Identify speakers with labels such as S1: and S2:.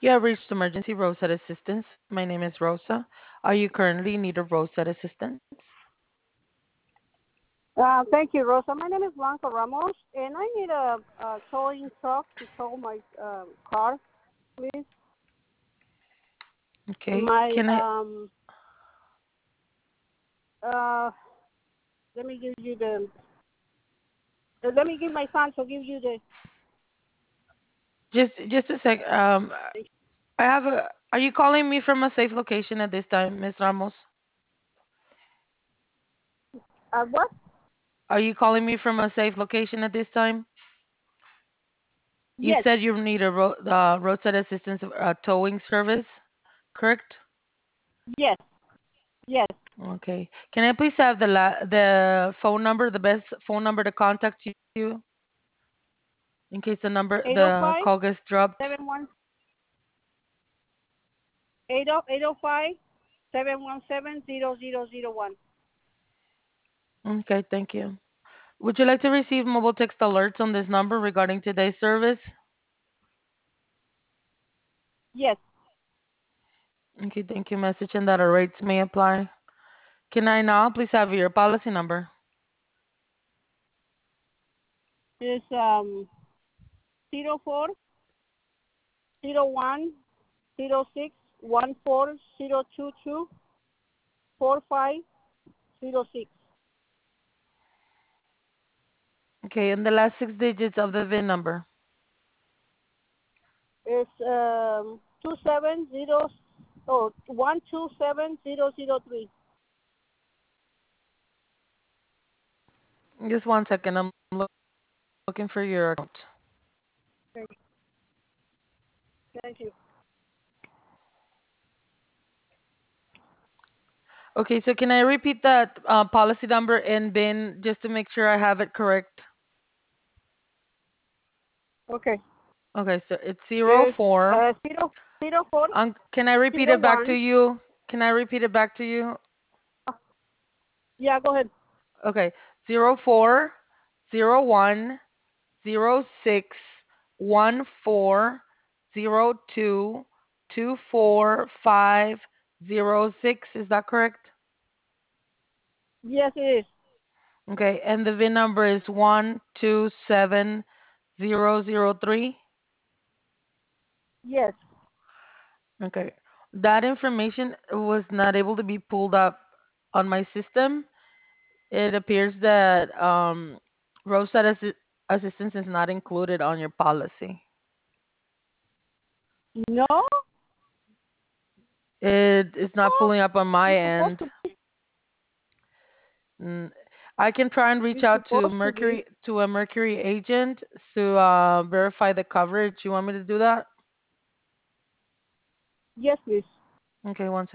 S1: You have reached emergency roadside assistance. My name is Rosa. Are you currently in need of roadside assistance?
S2: Thank you, Rosa. My name is Blanca Ramos, and I need a towing truck to tow my car, please.
S1: Okay.
S2: My
S1: Can I
S2: uh, let me give you the. Let me give my son to give you the.
S1: just a sec? I have a. Are you calling me from a safe location at this time, Miss Ramos?
S2: What?
S1: Are you calling me from a safe location at this time? You
S2: Yes,
S1: said you need a roadside assistance towing service, correct?
S2: yes, yes.
S1: Okay. Can I please have the phone number, the best phone number to contact you in case the
S2: 805
S1: call gets dropped?
S2: 71 805 717 0001.
S1: Okay, thank you. Would you like to receive mobile text alerts on this number regarding today's service?
S2: Yes,
S1: Okay, thank you. Message and data rates may apply. Can I now please have your policy number?
S2: it's 04 01 06 14 022 4506.
S1: Okay, and the last 6 digits of the VIN number.
S2: It's 270 127003.
S1: Just one second. I'm looking for your account.
S2: Thank you. Thank you.
S1: Okay, so can I repeat that policy number and VIN just to make sure I have it correct?
S2: Okay.
S1: Okay, so it's zero
S2: It's
S1: four.
S2: 04
S1: Can I repeat it back to
S2: 01.
S1: you? Can I repeat it back to you?
S2: Yeah, go ahead.
S1: Okay, 04 01 06 14 02 24 506. Is that correct?
S2: Yes, it is.
S1: Okay, and the VIN number is 127003.
S2: Yes.
S1: Okay, that information was not able to be pulled up on my system. It appears that roadside assistance is not included on your policy.
S2: No,
S1: It is not pulling up on my
S2: it's supposed
S1: end.
S2: to be.
S1: Mm, I can try and reach
S2: It's
S1: out to
S2: supposed to be.
S1: Mercury to a Mercury agent to verify the coverage. You want me to do that?
S2: Yes, please.
S1: Okay, one second.